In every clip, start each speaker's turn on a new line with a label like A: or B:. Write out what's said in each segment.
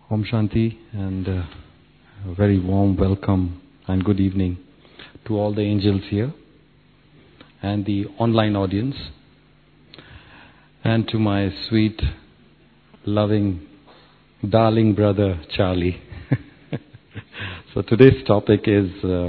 A: Om Shanti and a very warm welcome and good evening to all the angels here and the online audience and to my sweet, loving, darling brother Charlie. So today's topic is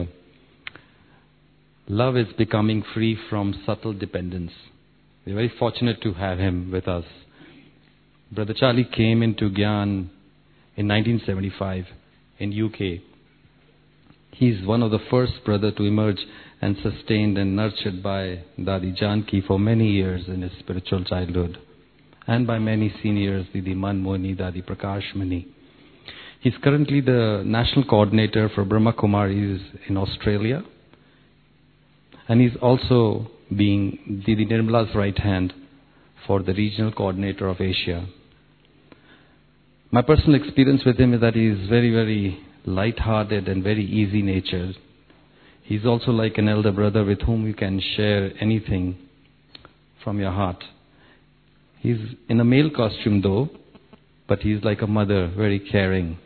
A: love is becoming free from subtle dependence. We're very fortunate to have him with us. Brother Charlie came into Gyan in 1975 in UK. He's one of the first brother to emerge and sustained and nurtured by Dadi Janki for many years in his spiritual childhood and by many seniors, Didi Manmoni, Dadi Prakash Mani. He's currently the national coordinator for Brahma Kumaris in Australia, and he's also being Didi Nirmala's right hand for the regional coordinator of Asia. My personal experience with him is that he is very, very light-hearted and very easy-natured. He's also like an elder brother with whom you can share anything from your heart. He's in a male costume though, but he's like a mother, very caring.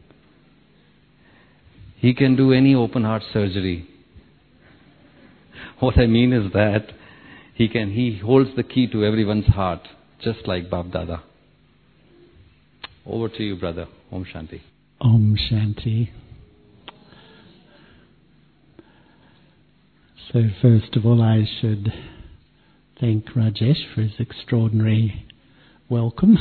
A: He can do any open-heart surgery. What I mean is that he holds the key to everyone's heart, just like Bab Dada. Over to you, brother. Om Shanti.
B: Om Shanti. So first of all, I should thank Rajesh for his extraordinary welcome.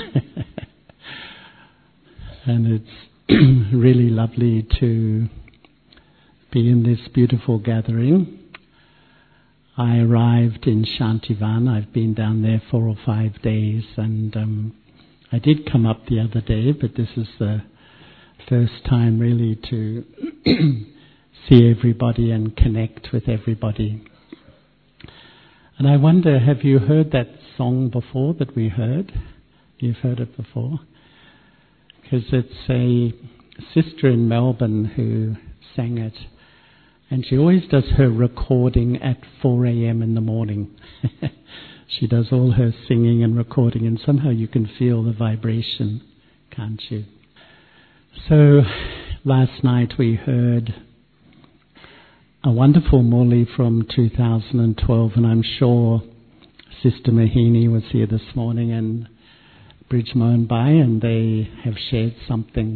B: And it's really lovely to be in this beautiful gathering. I arrived in Shantivan. I've been down there 4 or 5 days, and I did come up the other day, but this is the first time really to see everybody and connect with everybody. And I wonder, have you heard that song before that we heard? You've heard it before? Because it's a sister in Melbourne who sang it, and she always does her recording at 4 a.m. in the morning. She does all her singing and recording, and somehow you can feel the vibration, can't you? So last night we heard a wonderful Murli from 2012, and I'm sure Sister Mohini was here this morning and Brij Mohan Bhai, and they have shared something.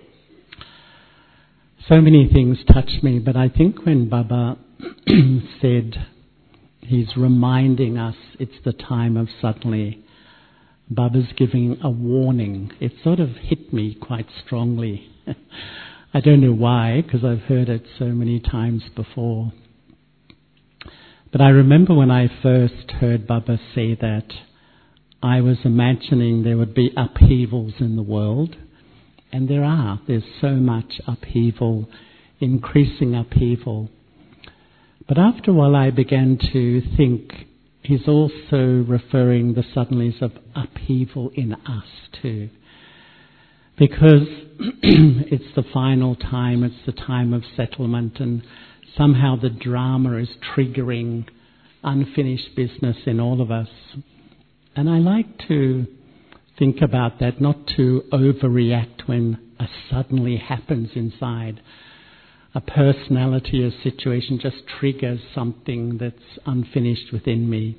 B: So many things touched me, but I think when Baba said he's reminding us it's the time of suddenly, Baba's giving a warning. It sort of hit me quite strongly. I don't know why, because I've heard it so many times before. But I remember when I first heard Baba say that, I was imagining there would be upheavals in the world. And there's so much upheaval, increasing upheaval. But after a while I began to think he's also referring the suddenlies of upheaval in us too. Because it's the final time, it's the time of settlement, and somehow the drama is triggering unfinished business in all of us. And I like to think about that, not to overreact when a suddenly happens inside. A personality or situation just triggers something that's unfinished within me.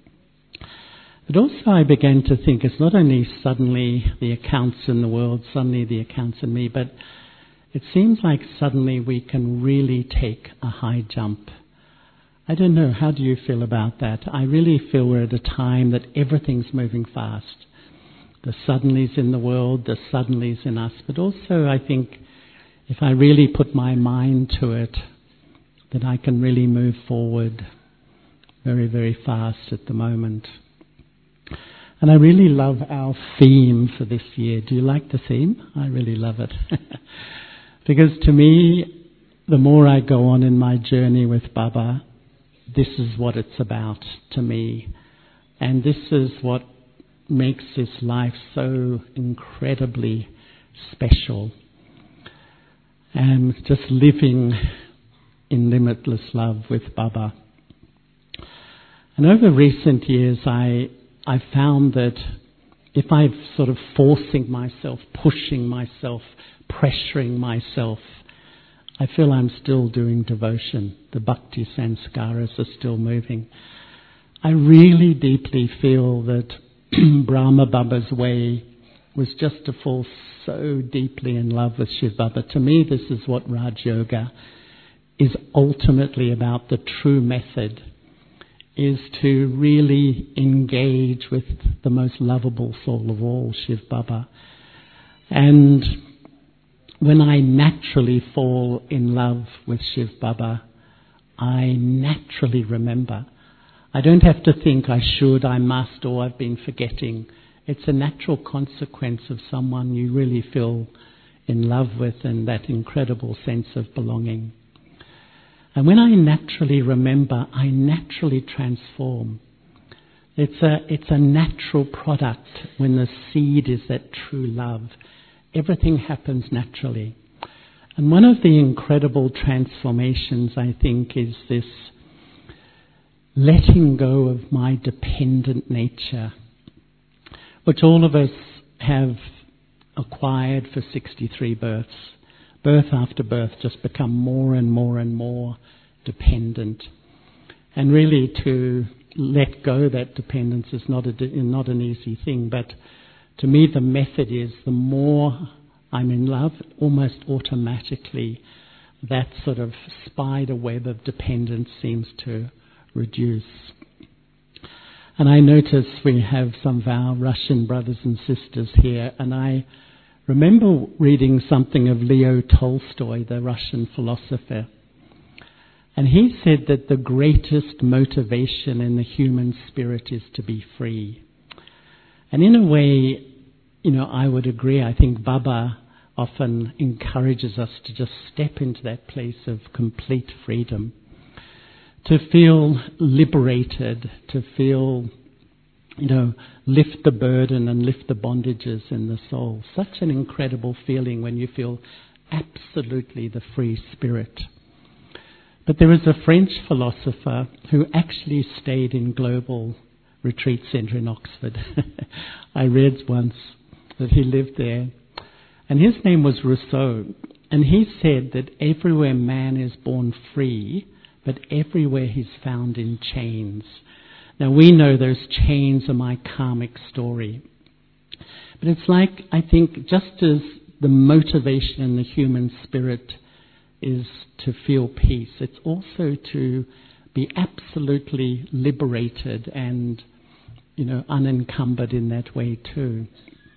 B: But also I began to think it's not only suddenly the accounts in the world, suddenly the accounts in me, but it seems like suddenly we can really take a high jump. I don't know, how do you feel about that? I really feel we're at a time that everything's moving fast. The suddenlies in the world, the suddenlies in us, but also I think if I really put my mind to it, that I can really move forward very, very fast at the moment. And I really love our theme for this year. Do you like the theme? I really love it. Because to me, the more I go on in my journey with Baba, this is what it's about to me. And this is what makes this life so incredibly special. And just living in limitless love with Baba. And over recent years, I found that if I'm sort of forcing myself, pushing myself, pressuring myself, I feel I'm still doing devotion. The bhakti sanskaras are still moving. I really deeply feel that Brahma Baba's way was just to fall so deeply in love with Shiv Baba. To me, this is what Raj Yoga is ultimately about. The true method is to really engage with the most lovable soul of all, Shiv Baba. And when I naturally fall in love with Shiv Baba, I naturally remember. I don't have to think I should, I must, or I've been forgetting. It's a natural consequence of someone you really feel in love with and that incredible sense of belonging. And when I naturally remember, I naturally transform. It's a natural product when the seed is that true love. Everything happens naturally. And one of the incredible transformations, I think, is this letting go of my dependent nature, which all of us have acquired for 63 births. Birth after birth, just become more and more and more dependent. And really to let go that dependence is not an easy thing, but to me the method is the more I'm in love, almost automatically that sort of spider web of dependence seems to reduce. And I notice we have some of our Russian brothers and sisters here, and I remember reading something of Leo Tolstoy, the Russian philosopher, and he said that the greatest motivation in the human spirit is to be free. And in a way, I would agree. I think Baba often encourages us to just step into that place of complete freedom, to feel liberated, to feel, lift the burden and lift the bondages in the soul. Such an incredible feeling when you feel absolutely the free spirit. But there is a French philosopher who actually stayed in Global Retreat Centre in Oxford. I read once that he lived there. And his name was Rousseau. And he said that everywhere man is born free, but everywhere he's found in chains. Now we know those chains are my karmic story. But it's like, I think, just as the motivation in the human spirit is to feel peace, it's also to be absolutely liberated and, unencumbered in that way too.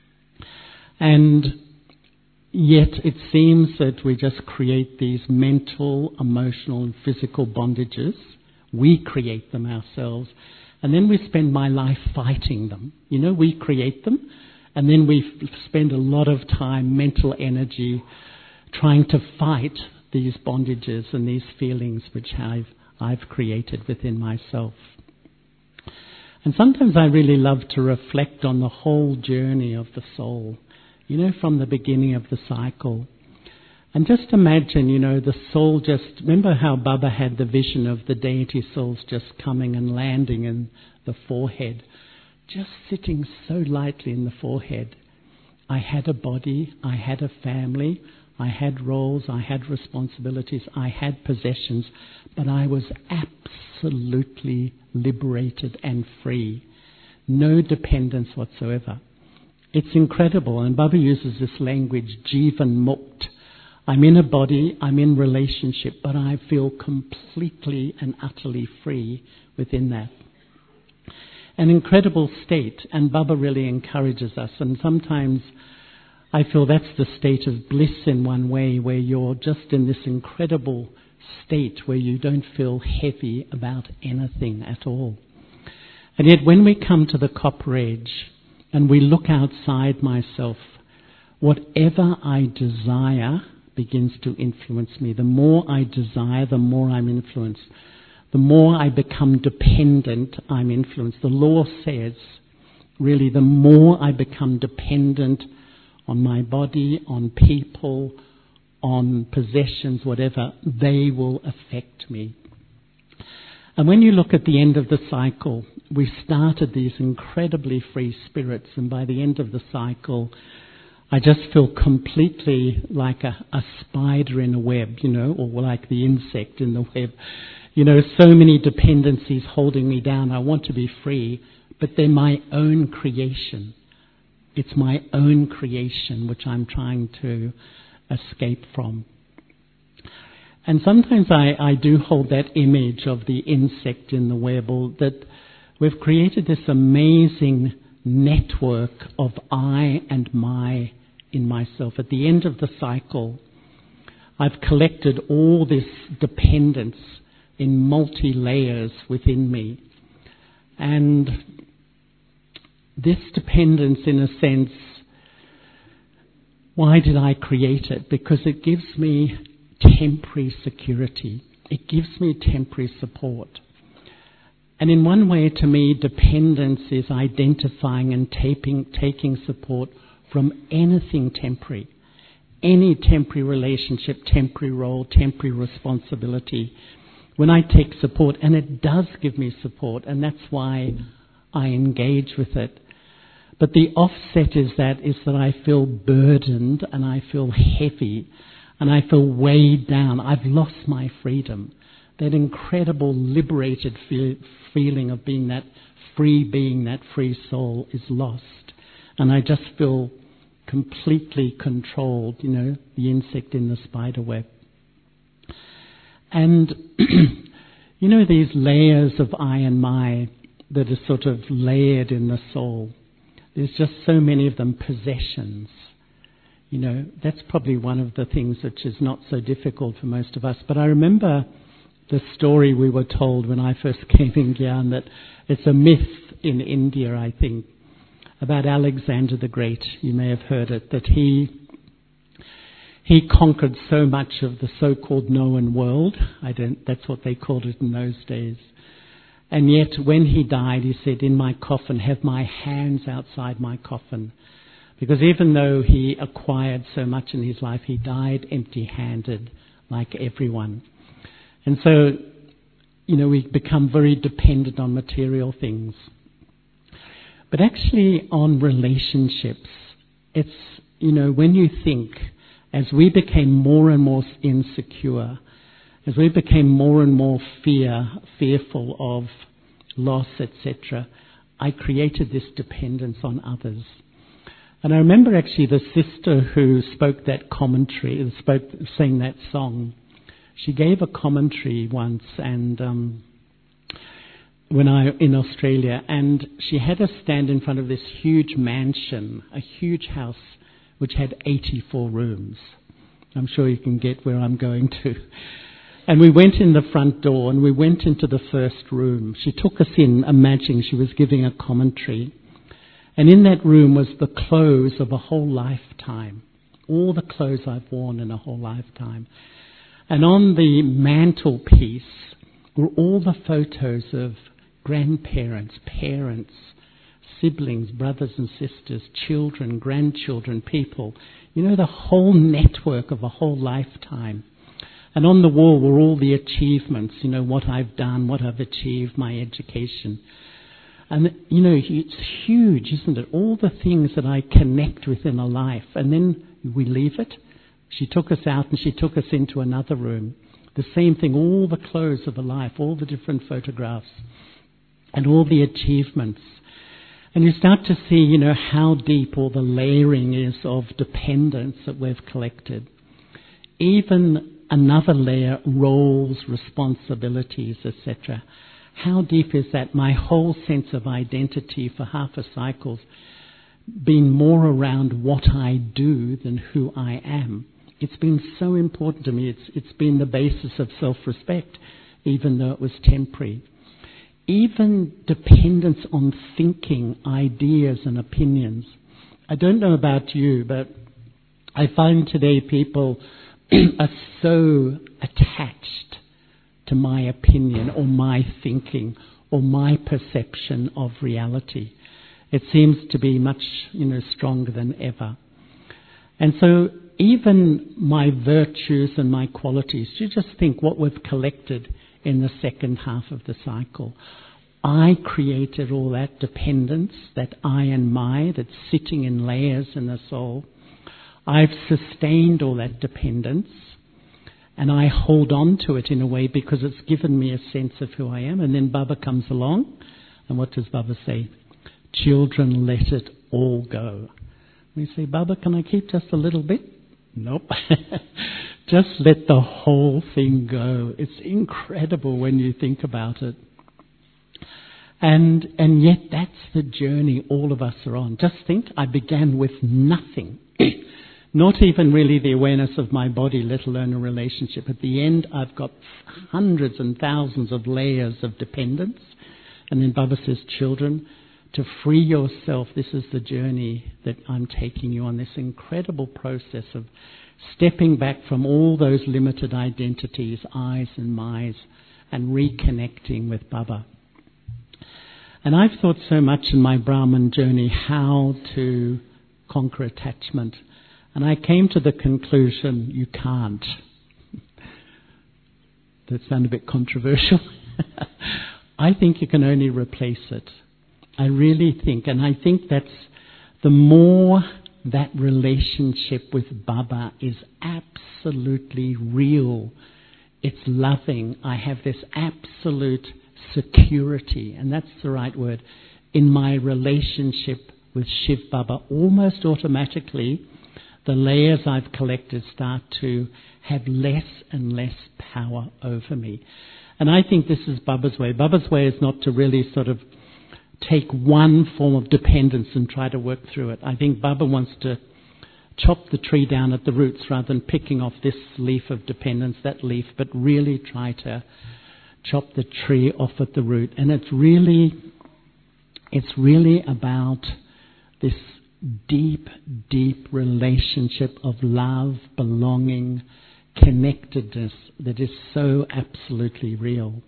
B: And yet it seems that we just create these mental, emotional and physical bondages. We create them ourselves. And then we spend my life fighting them. We create them. And then we spend a lot of time, mental energy, trying to fight these bondages and these feelings which I've created within myself. And sometimes I really love to reflect on the whole journey of the soul, from the beginning of the cycle. And just imagine, the soul remember how Baba had the vision of the deity souls just coming and landing in the forehead, just sitting so lightly in the forehead. I had a body, I had a family, I had roles, I had responsibilities, I had possessions, but I was absolutely liberated and free. No dependence whatsoever. It's incredible, and Baba uses this language, Jivan Mukt. I'm in a body, I'm in relationship, but I feel completely and utterly free within that. An incredible state, and Baba really encourages us, and sometimes I feel that's the state of bliss in one way, where you're just in this incredible state where you don't feel heavy about anything at all. And yet when we come to the Copper Edge and we look outside myself, whatever I desire begins to influence me. The more I desire, the more I'm influenced. The more I become dependent, I'm influenced. The law says, really, the more I become dependent on my body, on people, on possessions, whatever, they will affect me. And when you look at the end of the cycle, we started these incredibly free spirits, and by the end of the cycle, I just feel completely like a spider in a web, or like the insect in the web. So many dependencies holding me down. I want to be free, but they're my own creation. It's my own creation which I'm trying to escape from. And sometimes I do hold that image of the insect in the web, or that we've created this amazing network of I and my in myself. At the end of the cycle, I've collected all this dependence in multi-layers within me. And this dependence, in a sense, why did I create it? Because it gives me temporary security. It gives me temporary support. And in one way, to me, dependence is identifying and taking support from anything temporary. Any temporary relationship, temporary role, temporary responsibility. When I take support, and it does give me support, and that's why I engage with it. But the offset is that I feel burdened, and I feel heavy, and I feel weighed down. I've lost my freedom. That incredible liberated feeling of being that free being, that free soul, is lost. And I just feel completely controlled, the insect in the spider web. And, these layers of I and my that are sort of layered in the soul. There's just so many of them, possessions. That's probably one of the things which is not so difficult for most of us. But I remember the story we were told when I first came in Gyan, that it's a myth in India, I think, about Alexander the Great. You may have heard it, that he conquered so much of the so-called known world. That's what they called it in those days. And yet when he died, he said, in my coffin, have my hands outside my coffin. Because even though he acquired so much in his life, he died empty-handed like everyone. And so, we become very dependent on material things. But actually on relationships, it's, when you think, as we became more and more insecure, as we became more and more fearful of loss, etc., I created this dependence on others. And I remember actually the sister who spoke that commentary, sang that song. She gave a commentary once, and in Australia, and she had us stand in front of this huge mansion, a huge house, which had 84 rooms. I'm sure you can get where I'm going to. And we went in the front door, and we went into the first room. She took us in, imagining she was giving a commentary. And in that room was the clothes of a whole lifetime. All the clothes I've worn in a whole lifetime. And on the mantelpiece were all the photos of grandparents, parents, siblings, brothers and sisters, children, grandchildren, people. The whole network of a whole lifetime. And on the wall were all the achievements, what I've done, what I've achieved, my education. And, it's huge, isn't it? All the things that I connect with in a life. And then we leave it. She took us out and she took us into another room. The same thing, all the clothes of a life, all the different photographs, and all the achievements. And you start to see, how deep all the layering is of dependence that we've collected. Even another layer, roles, responsibilities, etc. How deep is that? My whole sense of identity for half a cycle's been more around what I do than who I am. It's been so important to me. It's been the basis of self-respect, even though it was temporary. Even dependence on thinking, ideas and opinions. I don't know about you, but I find today people are so attached to my opinion or my thinking or my perception of reality. It seems to be much, stronger than ever. And so even my virtues and my qualities, you just think what we've collected in the second half of the cycle. I created all that dependence, that I and my, that's sitting in layers in the soul. I've sustained all that dependence, and I hold on to it in a way because it's given me a sense of who I am. And then Baba comes along, and what does Baba say? Children, let it all go. We say, Baba, can I keep just a little bit? Nope. Just let the whole thing go. It's incredible when you think about it. And yet that's the journey all of us are on. Just think, I began with nothing. Not even really the awareness of my body, let alone a relationship. At the end, I've got hundreds and thousands of layers of dependence. And then Baba says, children, to free yourself, this is the journey that I'm taking you on, this incredible process of stepping back from all those limited identities, I's and my's, and reconnecting with Baba. And I've thought so much in my Brahman journey how to conquer attachment. And I came to the conclusion, you can't. That sounds a bit controversial. I think you can only replace it. I really think, and I think that's the more that relationship with Baba is absolutely real. It's loving. I have this absolute security, and that's the right word, in my relationship with Shiv Baba. Almost automatically, the layers I've collected start to have less and less power over me. And I think this is Baba's way. Baba's way is not to really sort of take one form of dependence and try to work through it. I think Baba wants to chop the tree down at the roots rather than picking off this leaf of dependence, that leaf, but really try to chop the tree off at the root. And it's really about this deep, deep relationship of love, belonging, connectedness that is so absolutely real.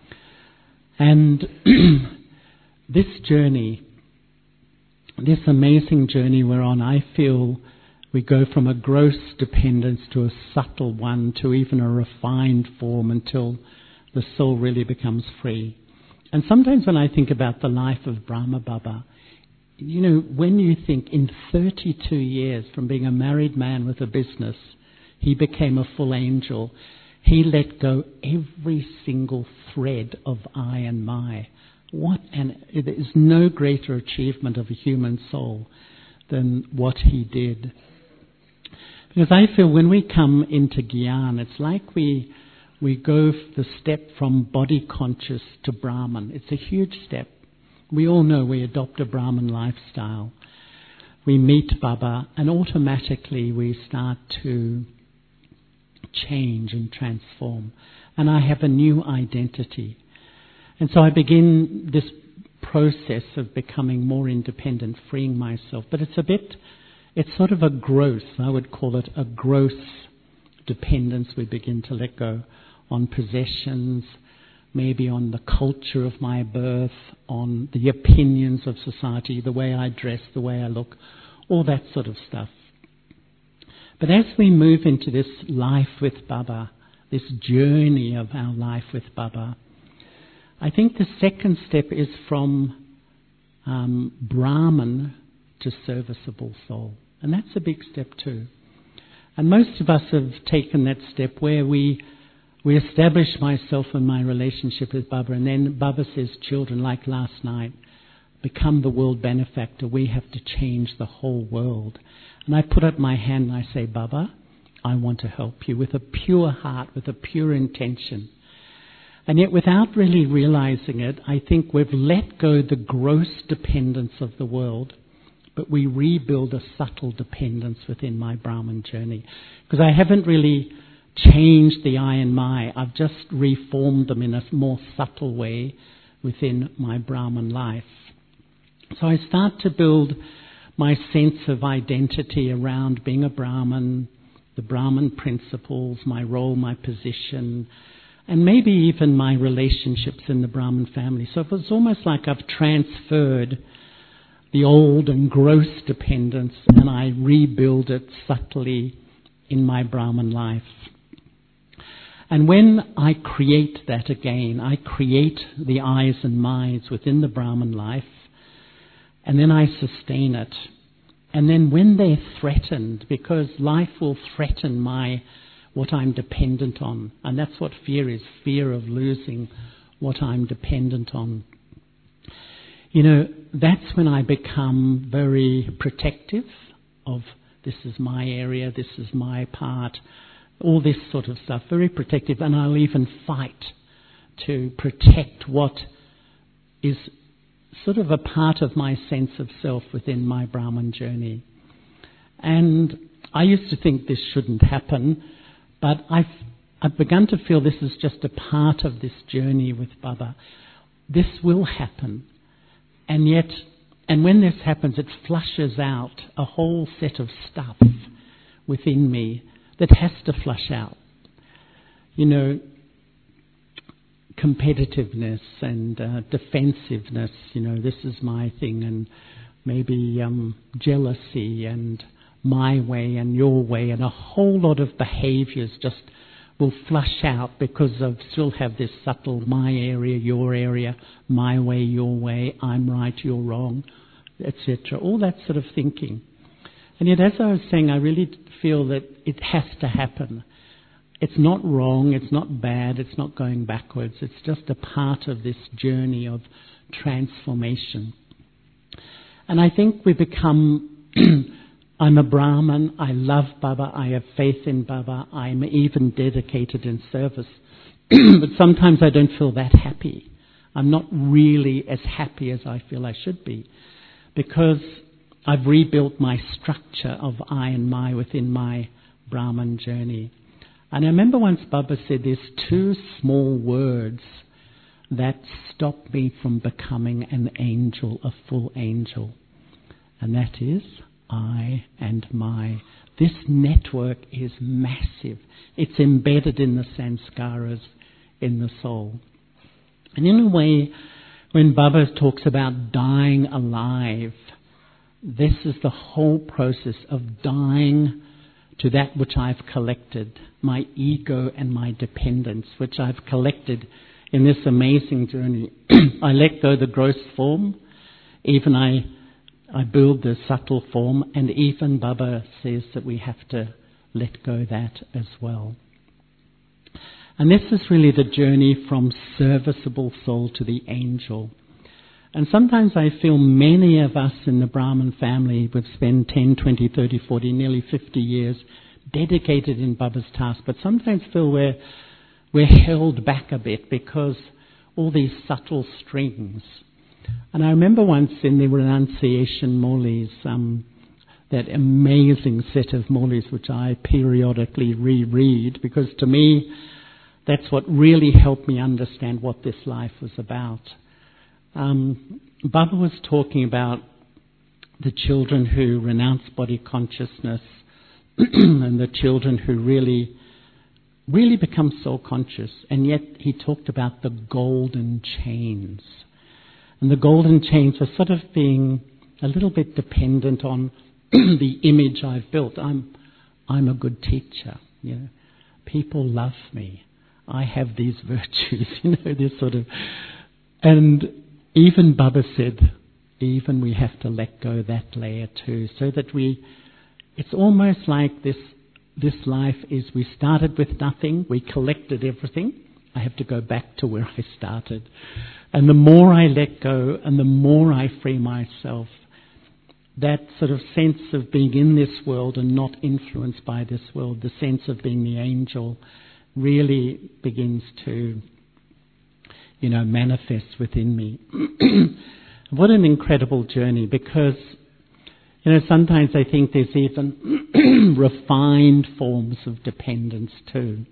B: And this journey, this amazing journey we're on, I feel we go from a gross dependence to a subtle one to even a refined form until the soul really becomes free. And sometimes when I think about the life of Brahma Baba, you know, when you think in 32 years from being a married man with a business, he became a full angel. He let go every single thread of I and my. There is no greater achievement of a human soul than what he did. Because I feel when we come into Gyan, it's like we go the step from body conscious to Brahman. It's a huge step. We all know we adopt a Brahman lifestyle. We meet Baba and automatically we start to change and transform. And I have a new identity. And so I begin this process of becoming more independent, freeing myself. But it's sort of a gross, I would call it a gross dependence. We begin to let go on possessions, maybe on the culture of my birth, on the opinions of society, the way I dress, the way I look, all that sort of stuff. But as we move into this life with Baba, this journey of our life with Baba, I think the second step is from Brahman to serviceable soul. And that's a big step too. And most of us have taken that step where we establish myself and my relationship with Baba, and then Baba says, children, like last night, become the world benefactor. We have to change the whole world. And I put up my hand and I say, Baba, I want to help you with a pure heart, with a pure intention. And yet without really realizing it, I think we've let go the gross dependence of the world, but we rebuild a subtle dependence within my Brahman journey. Because I haven't really changed the I and my. I've just reformed them in a more subtle way within my Brahman life. So I start to build my sense of identity around being a Brahman, the Brahman principles, my role, my position, and maybe even my relationships in the Brahman family. So it was almost like I've transferred the old and gross dependence and I rebuild it subtly in my Brahman life. And when I create that again, I create the eyes and minds within the Brahman life, and then I sustain it. And then when they're threatened, because life will threaten what I'm dependent on, and that's what fear is, fear of losing what I'm dependent on. That's when I become very protective of, this is my area, this is my part, all this sort of stuff, very protective, and I'll even fight to protect what is sort of a part of my sense of self within my Brahman journey. And I used to think this shouldn't happen, but I've begun to feel this is just a part of this journey with Baba. This will happen. And when this happens, it flushes out a whole set of stuff within me that has to flush out. Competitiveness and defensiveness, this is my thing, and maybe jealousy and my way and your way, and a whole lot of behaviours just will flush out because I still have this subtle my area, your area, my way, your way, I'm right, you're wrong, etc. All that sort of thinking. And yet, as I was saying, I really feel that it has to happen. It's not wrong, it's not bad, it's not going backwards. It's just a part of this journey of transformation. And I think we become... I'm a Brahman, I love Baba, I have faith in Baba, I'm even dedicated in service. But sometimes I don't feel that happy. I'm not really as happy as I feel I should be, because I've rebuilt my structure of I and my within my Brahman journey. And I remember once Baba said there's 2 small words that stop me from becoming an angel, a full angel. And that is I and my. This network is massive. It's embedded in the sanskaras, in the soul. And in a way, when Baba talks about dying alive, this is the whole process of dying to that which I've collected, my ego and my dependence, which I've collected in this amazing journey. I let go the gross form, even I build the subtle form, and even Baba says that we have to let go that as well. And this is really the journey from serviceable soul to the angel. And sometimes I feel many of us in the Brahman family would spend 10, 20, 30, 40, nearly 50 years dedicated in Baba's task, but sometimes feel we're held back a bit because all these subtle strings. And I remember once in the Renunciation Maulis, that amazing set of Maulis which I periodically reread, because to me that's what really helped me understand what this life was about. Baba was talking about the children who renounce body consciousness and the children who really become soul conscious, and yet he talked about the golden chains. And the golden chains are sort of being a little bit dependent on the image I've built. I'm a good teacher, People love me. I have these virtues, this sort of... And even Baba said, even we have to let go that layer too, so that it's almost like this life is, we started with nothing, we collected everything, I have to go back to where I started. And the more I let go and the more I free myself, that sort of sense of being in this world and not influenced by this world, the sense of being the angel, really begins to, manifest within me. What an incredible journey, because, sometimes I think there's even refined forms of dependence too.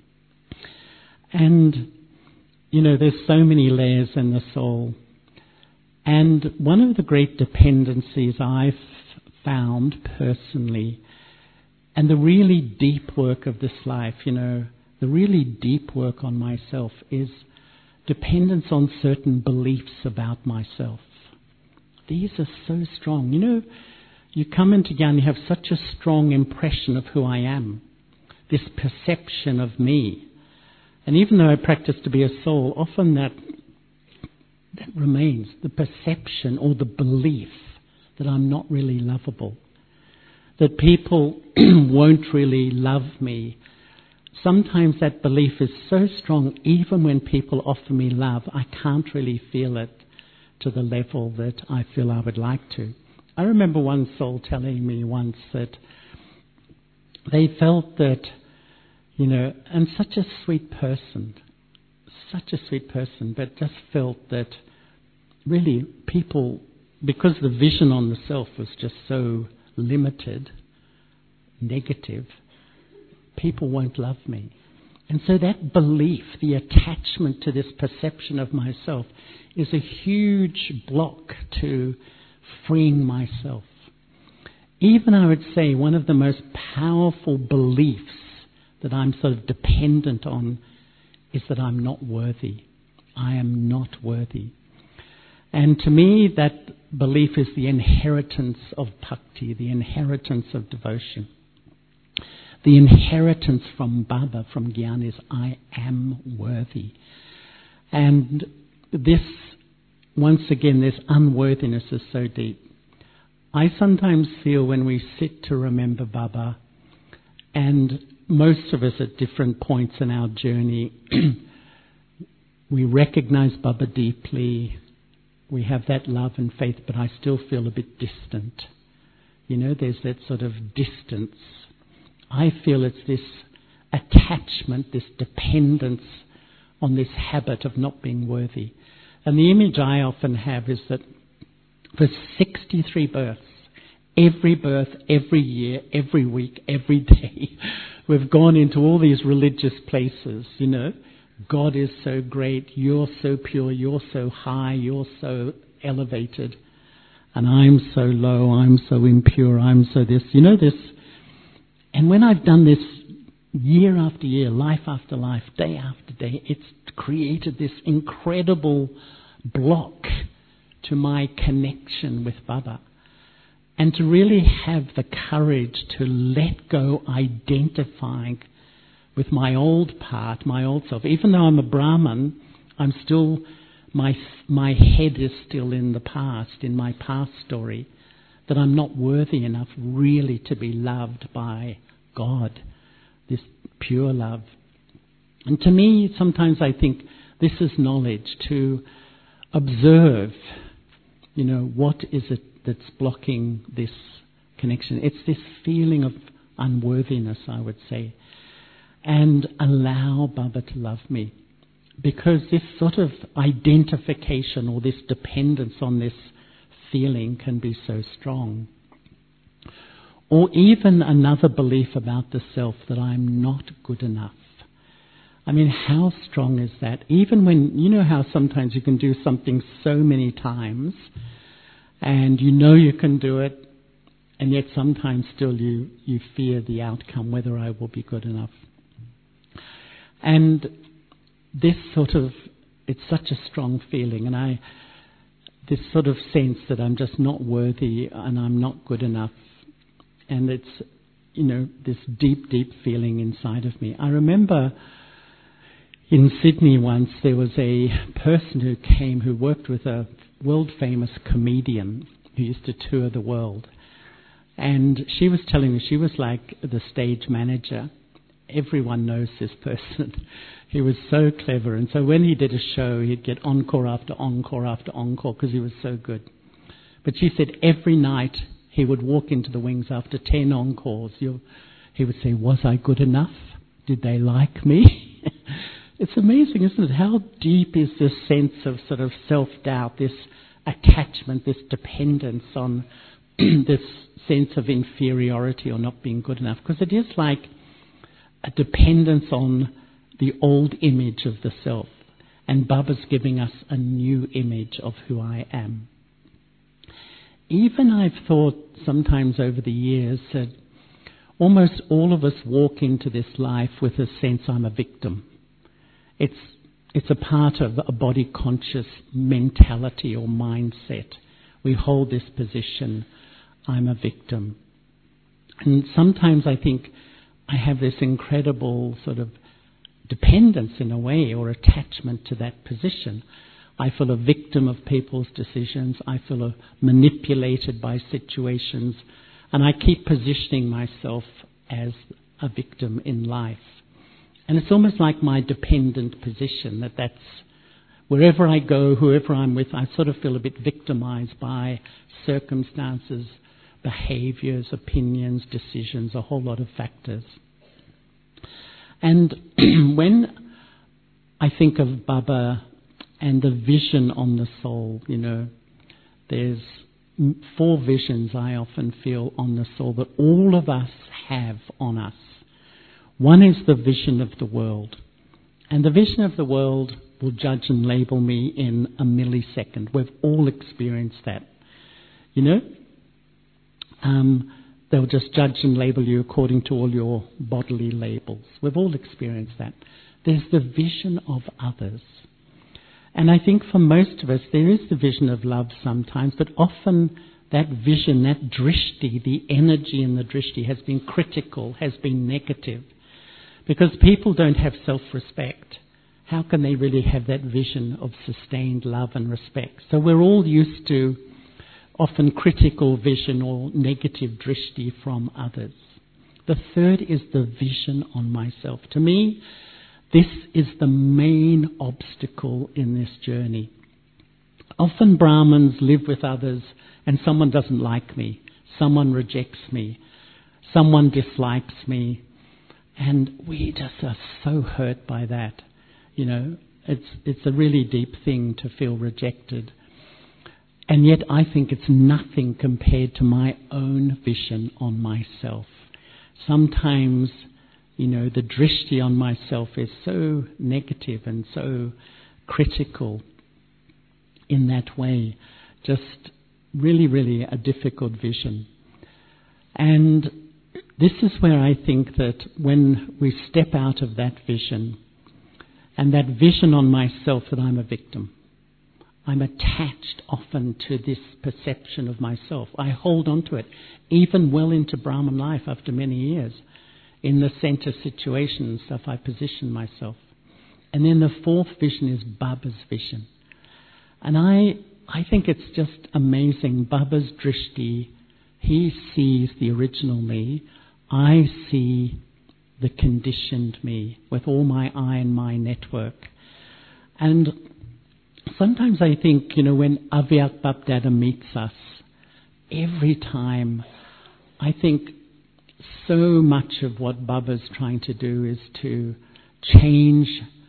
B: And, there's so many layers in the soul. And one of the great dependencies I've found personally, and the really deep work of this life, the really deep work on myself, is dependence on certain beliefs about myself. These are so strong. You come into Gyan, you have such a strong impression of who I am, this perception of me. And even though I practice to be a soul, often that remains, the perception or the belief that I'm not really lovable, that people won't really love me. Sometimes that belief is so strong, even when people offer me love, I can't really feel it to the level that I feel I would like to. I remember one soul telling me once that they felt that, and such a sweet person, but just felt that really people, because the vision on the self was just so limited, negative, people won't love me. And so that belief, the attachment to this perception of myself, is a huge block to freeing myself. Even, I would say, one of the most powerful beliefs that I'm sort of dependent on is that I'm not worthy. I am not worthy. And to me, that belief is the inheritance of bhakti, the inheritance of devotion. The inheritance from Baba, from Gyan, is I am worthy. And this, once again, this unworthiness is so deep. I sometimes feel when we sit to remember Baba, and most of us at different points in our journey, we recognize Baba deeply, we have that love and faith, but I still feel a bit distant. There's that sort of distance. I feel it's this attachment, this dependence on this habit of not being worthy. And the image I often have is that for 63 birth, every year, every week, every day, we've gone into all these religious places, God is so great, you're so pure, you're so high, you're so elevated, and I'm so low, I'm so impure, I'm so this, this. And when I've done this year after year, life after life, day after day, it's created this incredible block to my connection with Baba. And to really have the courage to let go identifying with my old part, my old self. Even though I'm a Brahmin, I'm still, my head is still in the past, in my past story, that I'm not worthy enough really to be loved by God, this pure love. And to me, sometimes I think this is knowledge, to observe, what is it that's blocking this connection. It's this feeling of unworthiness, I would say. And allow Baba to love me. Because this sort of identification or this dependence on this feeling can be so strong. Or even another belief about the self, that I'm not good enough. I mean, how strong is that? Even when, how sometimes you can do something so many times, and you can do it, and yet sometimes still you fear the outcome, whether I will be good enough. And this sort of, it's such a strong feeling, and this sort of sense that I'm just not worthy and I'm not good enough. And it's, this deep, deep feeling inside of me. I remember in Sydney once there was a person who came who worked with a world-famous comedian who used to tour the world. And she was telling me she was like the stage manager. Everyone knows this person. He was so clever. And so when he did a show, he'd get encore after encore after encore because he was so good. But she said every night he would walk into the wings after 10 encores. He would say, was I good enough? Did they like me? It's amazing, isn't it? How deep is this sense of sort of self-doubt, this attachment, this dependence on this sense of inferiority or not being good enough? Because it is like a dependence on the old image of the self. And Baba's giving us a new image of who I am. Even I've thought sometimes over the years that almost all of us walk into this life with a sense I'm a victim. It's a part of a body-conscious mentality or mindset. We hold this position, I'm a victim. And sometimes I think I have this incredible sort of dependence in a way, or attachment to that position. I feel a victim of people's decisions. I feel manipulated by situations. And I keep positioning myself as a victim in life. And it's almost like my dependent position, that's wherever I go, whoever I'm with, I sort of feel a bit victimized by circumstances, behaviors, opinions, decisions, a whole lot of factors. And when I think of Baba and the vision on the soul, there's 4 visions I often feel on the soul that all of us have on us. One is the vision of the world. And the vision of the world will judge and label me in a millisecond. We've all experienced that. They'll just judge and label you according to all your bodily labels. We've all experienced that. There's the vision of others. And I think for most of us, there is the vision of love sometimes, but often that vision, that drishti, the energy in the drishti has been critical, has been negative. Because people don't have self-respect. How can they really have that vision of sustained love and respect? So we're all used to often critical vision or negative drishti from others. The third is the vision on myself. To me, this is the main obstacle in this journey. Often Brahmins live with others and someone doesn't like me, someone rejects me, someone dislikes me, and we just are so hurt by that. It's a really deep thing to feel rejected. And yet I think it's nothing compared to my own vision on myself. Sometimes, the drishti on myself is so negative and so critical in that way. Just really, really a difficult vision. And this is where I think that when we step out of that vision, and that vision on myself that I'm a victim, I'm attached often to this perception of myself. I hold on to it, even well into Brahman life after many years. In the center situation and stuff, I position myself. And then the 4th vision is Baba's vision. And I think it's just amazing. Baba's drishti, he sees the original me. I see the conditioned me with all my I and my network. And sometimes I think, when Avyak Bapdada meets us, every time, I think so much of what Baba's trying to do is to change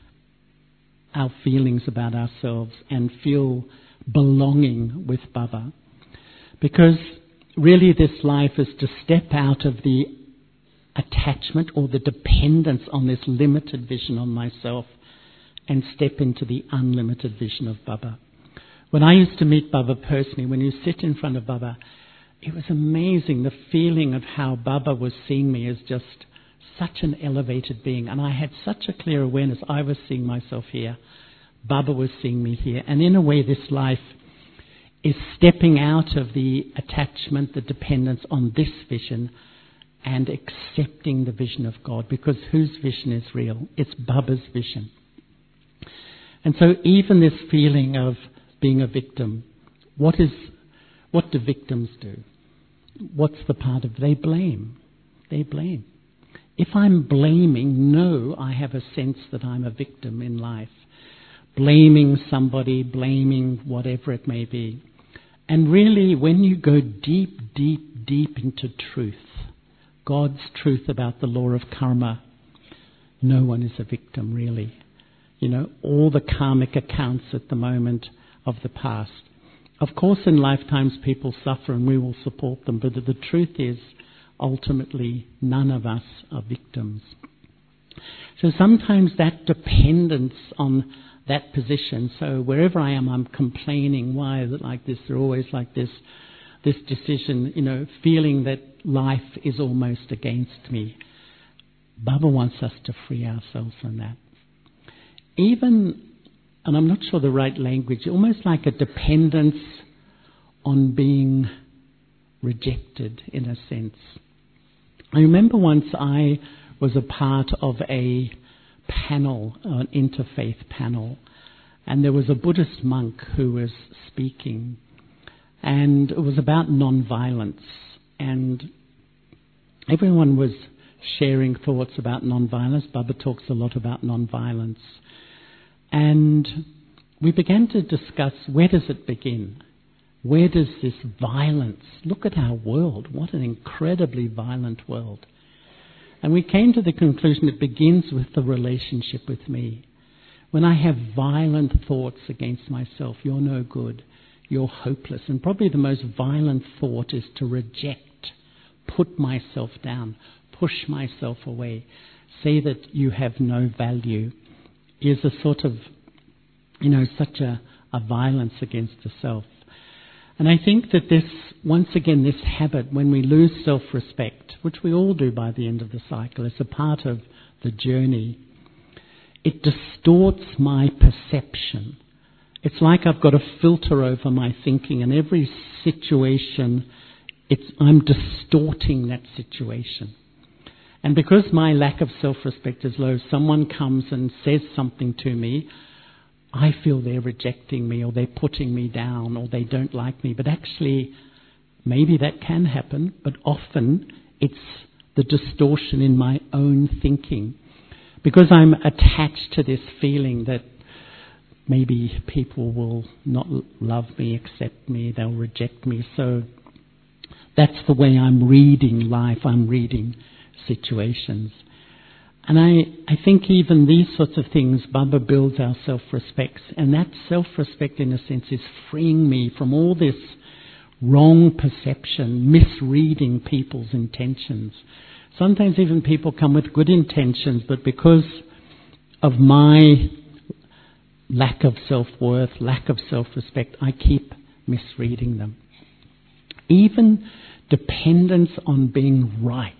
B: our feelings about ourselves and feel belonging with Baba. Because really this life is to step out of the attachment or the dependence on this limited vision on myself and step into the unlimited vision of Baba. When I used to meet Baba personally, when you sit in front of Baba, it was amazing, the feeling of how Baba was seeing me as just such an elevated being. And I had such a clear awareness. I was seeing myself here. Baba was seeing me here. And in a way, this life is stepping out of the attachment, the dependence on this vision, and accepting the vision of God. Because whose vision is real? It's Baba's vision. And so even this feeling of being a victim, what do victims do? What's the part of? They blame. They blame. If I'm blaming, I have a sense that I'm a victim in life. Blaming somebody, blaming whatever it may be. And really, when you go deep, deep, deep into truth, God's truth about the law of karma, no one is a victim, really. All the karmic accounts at the moment of the past. Of course, in lifetimes people suffer and we will support them, but the truth is, ultimately, none of us are victims. So sometimes that dependence on that position, so wherever I am, I'm complaining, why is it like this, they're always like this decision, feeling that life is almost against me. Baba wants us to free ourselves from that. Even, and I'm not sure the right language, almost like a dependence on being rejected in a sense. I remember once I was a part of a panel, an interfaith panel, and there was a Buddhist monk who was speaking, and it was about non-violence, and everyone was sharing thoughts about non-violence. Baba talks a lot about non-violence. And we began to discuss, where does it begin? Where does this violence... Look at our world. What an incredibly violent world. And we came to the conclusion it begins with the relationship with me. When I have violent thoughts against myself, you're no good, you're hopeless. And probably the most violent thought is to reject, put myself down, push myself away, say that you have no value, is a sort of, such a violence against the self. And I think that this, once again, this habit, when we lose self-respect, which we all do by the end of the cycle, it's a part of the journey, it distorts my perception. It's like I've got a filter over my thinking, and every situation, I'm distorting that situation. And because my lack of self-respect is low, someone comes and says something to me, I feel they're rejecting me, or they're putting me down, or they don't like me. But actually, maybe that can happen, but often it's the distortion in my own thinking. Because I'm attached to this feeling that maybe people will not love me, accept me, they'll reject me. So that's the way I'm reading life, I'm reading situations. And I think even these sorts of things, Baba builds our self-respect. And that self-respect, in a sense, is freeing me from all this wrong perception, misreading people's intentions. Sometimes even people come with good intentions, but because of my lack of self-worth, lack of self-respect, I keep misreading them. Even dependence on being right.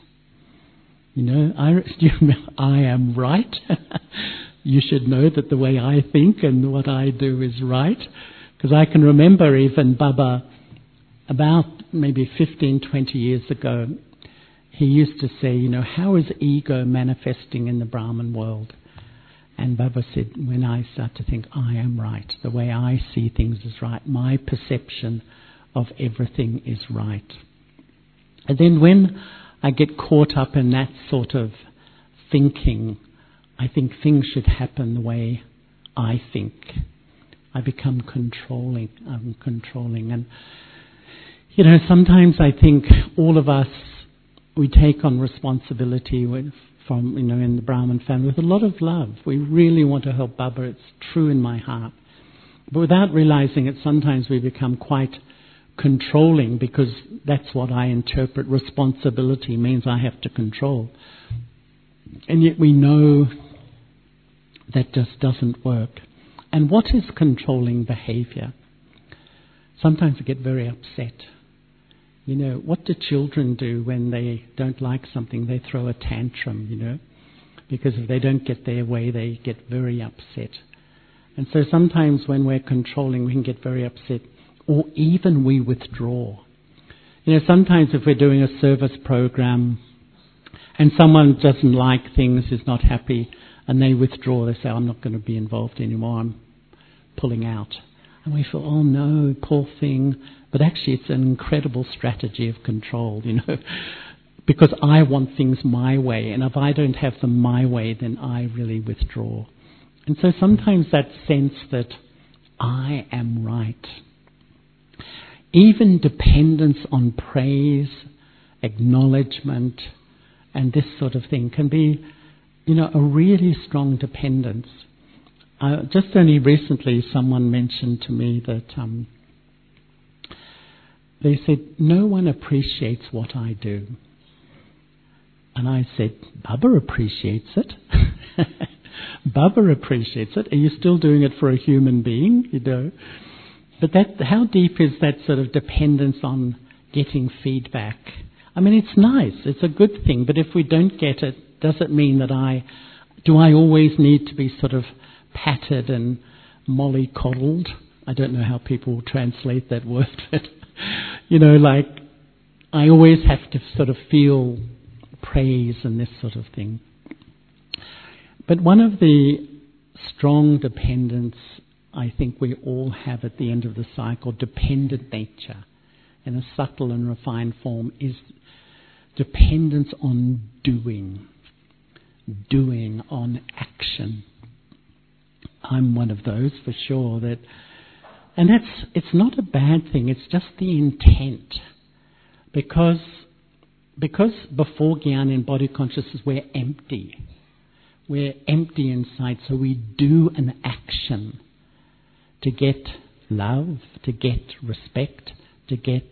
B: I am right. You should know that the way I think and what I do is right. Because I can remember even Baba, about maybe 15, 20 years ago, he used to say, how is ego manifesting in the Brahman world? And Baba said, when I start to think I am right, the way I see things is right, my perception of everything is right. And then when I get caught up in that sort of thinking, I think things should happen the way I think. I become controlling. I'm controlling. And, sometimes I think all of us, we take on responsibility from, in the Brahman family with a lot of love. We really want to help Baba. It's true in my heart. But without realizing it, sometimes we become quite controlling, because that's what I interpret. Responsibility means I have to control. And yet we know that just doesn't work. And what is controlling behavior? Sometimes I get very upset. What do children do when they don't like something? They throw a tantrum, because if they don't get their way, they get very upset. And so sometimes when we're controlling, we can get very upset, or even we withdraw. Sometimes if we're doing a service program and someone doesn't like things, is not happy, and they withdraw, they say, I'm not going to be involved anymore, I'm pulling out. And we feel, oh no, poor thing. But actually it's an incredible strategy of control, because I want things my way, and if I don't have them my way, then I really withdraw. And so sometimes that sense that I am right, even dependence on praise, acknowledgement, and this sort of thing can be, a really strong dependence. Just only recently someone mentioned to me that they said, no one appreciates what I do. And I said, Baba appreciates it. Baba appreciates it. Are you still doing it for a human being? But how deep is that sort of dependence on getting feedback? I mean, it's nice. It's a good thing. But if we don't get it, does it mean that I always need to be sort of patted and mollycoddled? I don't know how people translate that word, but, like I always have to sort of feel praise and this sort of thing. But one of the strong dependents I think we all have at the end of the cycle, dependent nature, in a subtle and refined form, is dependence on doing, on action. I'm one of those for sure. And it's not a bad thing, it's just the intent. Because before Gyan in body consciousness we're empty. We're empty inside, so we do an action to get love, to get respect, to get,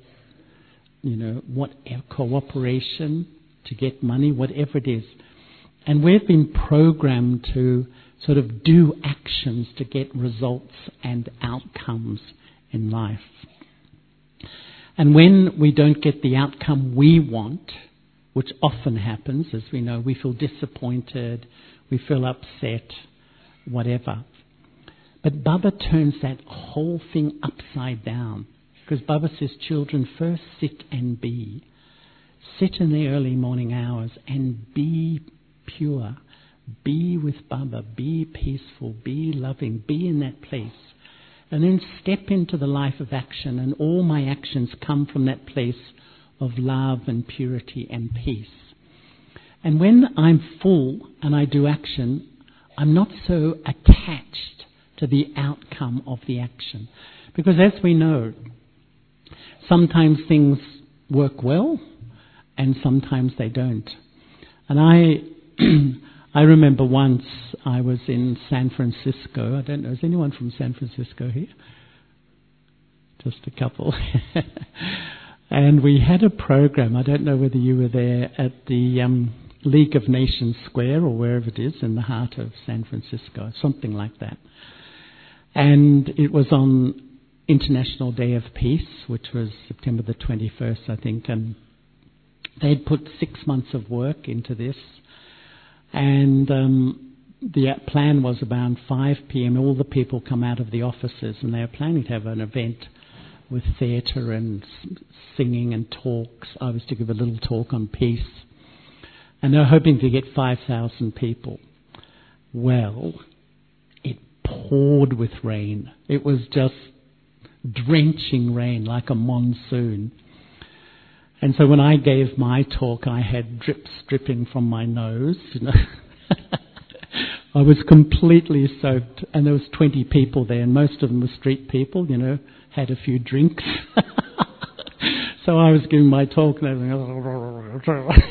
B: cooperation, to get money, whatever it is. And we've been programmed to sort of do actions to get results and outcomes in life. And when we don't get the outcome we want, which often happens, as we know, we feel disappointed, we feel upset, whatever. But Baba turns that whole thing upside down. Because Baba says, children, first sit and be. Sit in the early morning hours and be pure. Be with Baba. Be peaceful. Be loving. Be in that place. And then step into the life of action. And all my actions come from that place of love and purity and peace. And when I'm full and I do action, I'm not so attached to the outcome of the action. Because as we know, sometimes things work well and sometimes they don't. And I remember once I was in San Francisco. I don't know, is anyone from San Francisco here? Just a couple. And we had a program, I don't know whether you were there, at the League of Nations Square or wherever it is in the heart of San Francisco, something like that. And it was on International Day of Peace, which was September the 21st, I think, and they'd put 6 months of work into this. And the plan was around 5 p.m. all the people come out of the offices, and they were planning to have an event with theatre and singing and talks. I was to give a little talk on peace. And they were hoping to get 5,000 people. Well, it poured with rain. It was just drenching rain, like a monsoon. And so when I gave my talk, I had drips dripping from my nose. I was completely soaked, and there was 20 people there, and most of them were street people, had a few drinks. So I was giving my talk, and everything.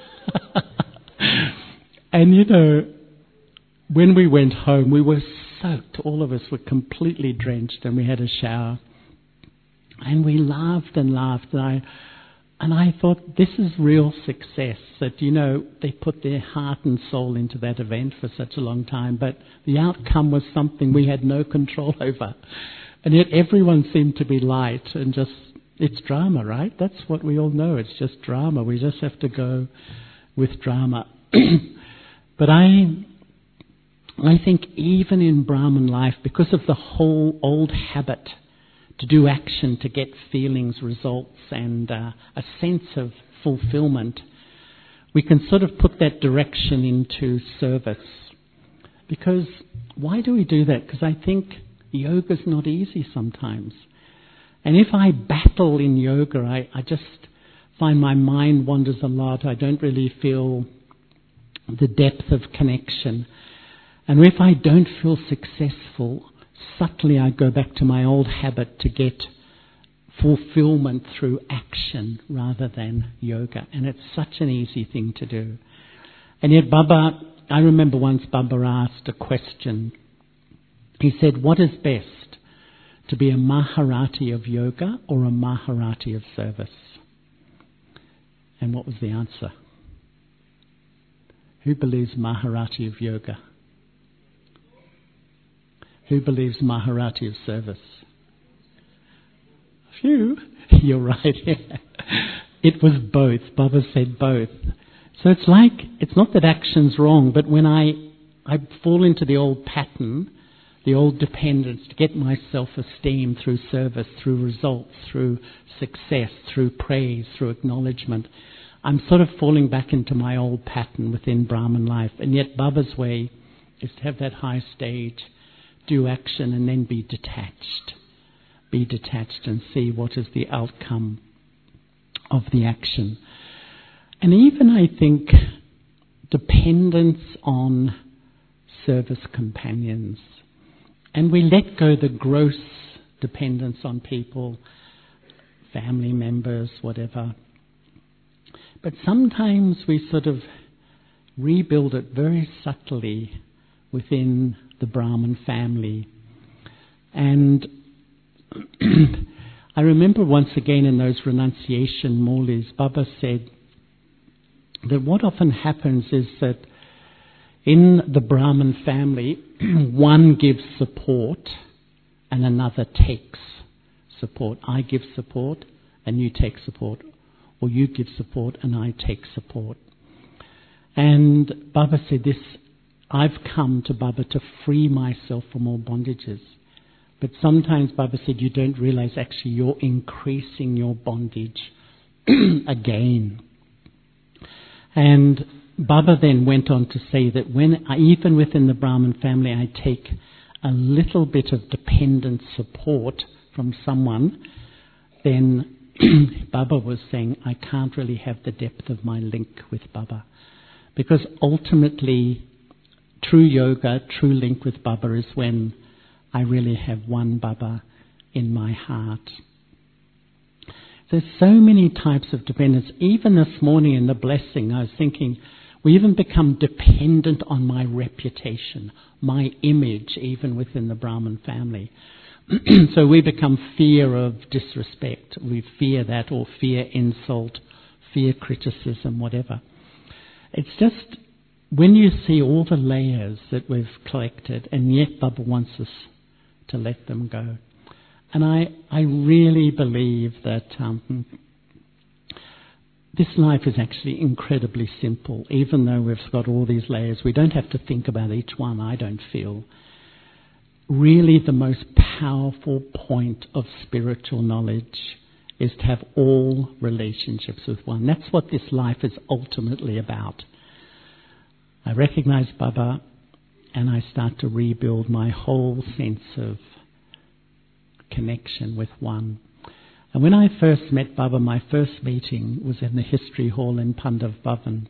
B: And when we went home, we were soaked. All of us were completely drenched, and we had a shower. And we laughed and laughed, and I thought, this is real success, that, they put their heart and soul into that event for such a long time, but the outcome was something we had no control over. And yet everyone seemed to be light and just, it's drama, right? That's what we all know, it's just drama. We just have to go with drama. But I think even in Brahman life, because of the whole old habit to do action, to get feelings, results, and a sense of fulfillment, we can sort of put that direction into service. Because why do we do that? Because I think yoga's not easy sometimes. And if I battle in yoga, I just find my mind wanders a lot. I don't really feel the depth of connection. And if I don't feel successful, subtly I go back to my old habit to get fulfillment through action rather than yoga. And it's such an easy thing to do. And yet I remember once Baba asked a question. He said, what is best, to be a Maharati of yoga or a Maharati of service? And what was the answer? Who believes Maharati of yoga? Who believes Maharati of service? A few. You're right. Yeah. It was both. Baba said both. So it's not that action's wrong, but when I fall into the old pattern, the old dependence to get my self-esteem through service, through results, through success, through praise, through acknowledgement, I'm sort of falling back into my old pattern within Brahman life. And yet Baba's way is to have that high stage, do action and then be detached. Be detached and see what is the outcome of the action. And even, I think, dependence on service companions. And we let go the gross dependence on people, family members, whatever. But sometimes we sort of rebuild it very subtly within the Brahman family. And I remember once again in those renunciation maulis, Baba said that what often happens is that in the Brahman family, one gives support and another takes support. I give support and you take support. Or you give support and I take support. And Baba said this, I've come to Baba to free myself from all bondages. But sometimes Baba said you don't realize actually you're increasing your bondage again. And Baba then went on to say that when even within the Brahmin family I take a little bit of dependent support from someone, then Baba was saying I can't really have the depth of my link with Baba. Because ultimately, true yoga, true link with Baba is when I really have one Baba in my heart. There's so many types of dependence. Even this morning in the blessing, I was thinking, we even become dependent on my reputation, my image, even within the Brahmin family. So we become fear of disrespect. We fear that, or fear insult, fear criticism, whatever. It's just when you see all the layers that we've collected, and yet Baba wants us to let them go. And I really believe that this life is actually incredibly simple. Even though we've got all these layers, we don't have to think about each one, I don't feel. Really the most powerful point of spiritual knowledge is to have all relationships with one. That's what this life is ultimately about. I recognize Baba and I start to rebuild my whole sense of connection with one. And when I first met Baba, my first meeting was in the History Hall in Pandav Bhavan.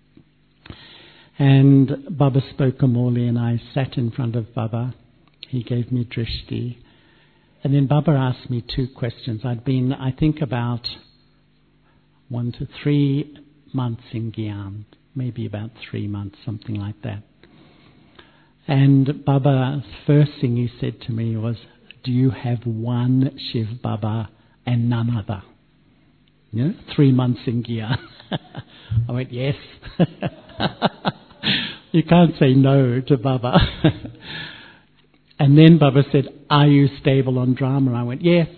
B: And Baba spoke a mauli and I sat in front of Baba. He gave me drishti. And then Baba asked me 2 questions. I'd been, I think, about 1 to 3 months in Gyan. Maybe about 3 months, something like that. And Baba's first thing he said to me was, do you have one Shiv Baba and none other? 3 months in Gyan. I went, yes. You can't say no to Baba. And then Baba said, are you stable on drama? I went, yes.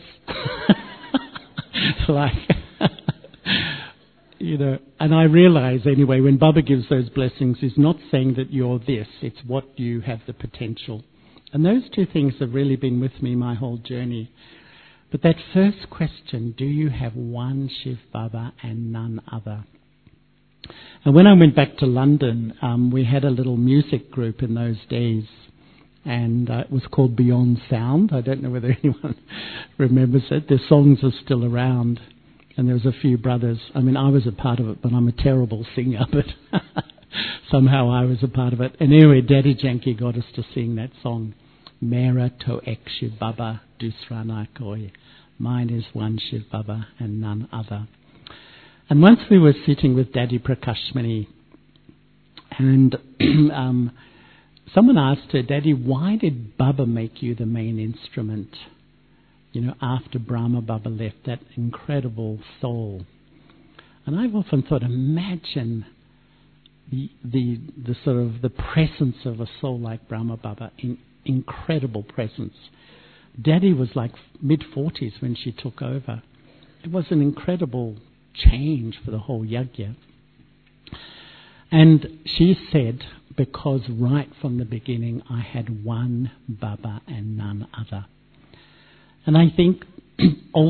B: And I realize anyway, when Baba gives those blessings, he's not saying that you're this, it's what you have the potential. And those 2 things have really been with me my whole journey. But that first question, do you have one Shiv Baba and none other? And when I went back to London, we had a little music group in those days. And it was called Beyond Sound. I don't know whether anyone remembers it. Their songs are still around. And there was a few brothers. I mean, I was a part of it, but I'm a terrible singer. But somehow I was a part of it. And anyway, Daddy Janki got us to sing that song. Mera to ek Shiv Baba dusra na koi. Mine is one Shiv Baba and none other. And once we were sitting with Daddy Prakashmani, and someone asked her, Daddy, why did Baba make you the main instrument? After Brahma Baba left, that incredible soul. And I've often thought, imagine the sort of the presence of a soul like Brahma Baba, incredible presence. Daddy was like mid-40s when she took over. It was an incredible change for the whole yajna. And she said, because right from the beginning I had one Baba and none other. And I think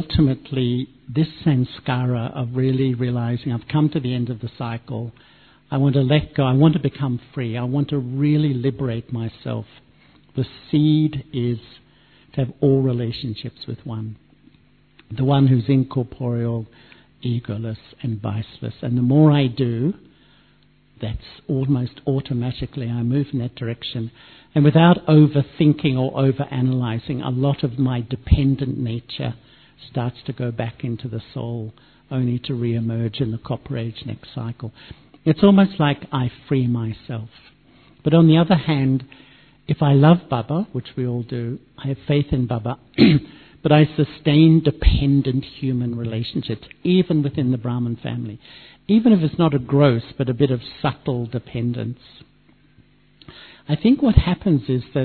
B: ultimately this samskara of really realizing I've come to the end of the cycle, I want to let go. I want to become free. I want to really liberate myself. The seed is to have all relationships with one. The one who's incorporeal, egoless, and viceless. And the more I do, that's almost automatically I move in that direction. And without overthinking or overanalyzing, a lot of my dependent nature starts to go back into the soul, only to re-emerge in the Copper Age next cycle. It's almost like I free myself. But on the other hand, if I love Baba, which we all do, I have faith in Baba, but I sustain dependent human relationships, even within the Brahmin family, even if it's not a gross, but a bit of subtle dependence. I think what happens is that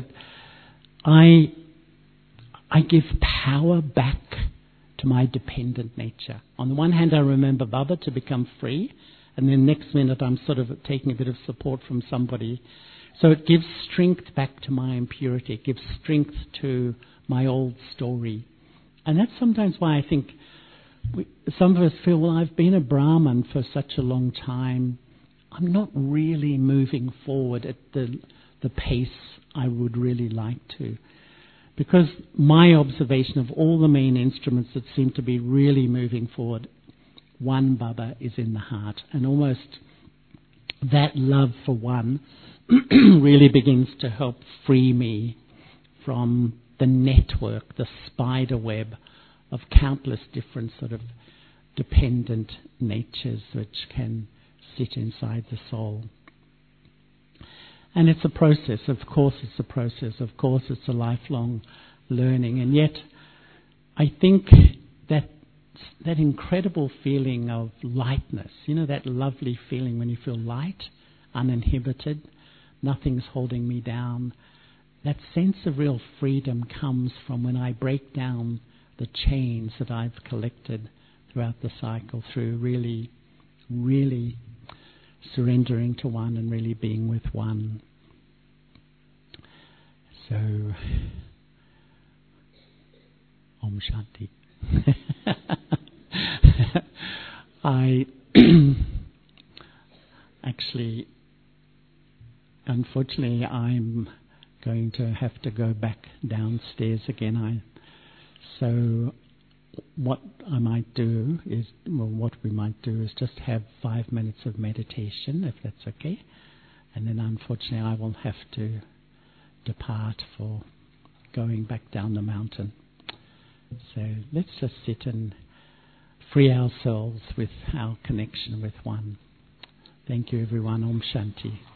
B: I give power back to my dependent nature. On the one hand, I remember Baba to become free, and then next minute I'm sort of taking a bit of support from somebody. So it gives strength back to my impurity. It gives strength to my old story. And that's sometimes why I think some of us feel, well, I've been a Brahmin for such a long time. I'm not really moving forward at the pace I would really like to. Because my observation of all the main instruments that seem to be really moving forward, one Baba is in the heart. And almost that love for one really begins to help free me from the network, the spider web of countless different sort of dependent natures which can sit inside the soul. And it's a process, of course it's a process, of course it's a lifelong learning, and yet I think that incredible feeling of lightness, that lovely feeling when you feel light, uninhibited, nothing's holding me down, that sense of real freedom comes from when I break down the chains that I've collected throughout the cycle through really, really surrendering to one and really being with one. So, Om Shanti. Unfortunately, I'm going to have to go back downstairs again. So what I might do is, what we might do is just have 5 minutes of meditation, if that's okay. And then unfortunately I will have to depart for going back down the mountain. So let's just sit and free ourselves with our connection with one. Thank you everyone. Om Shanti.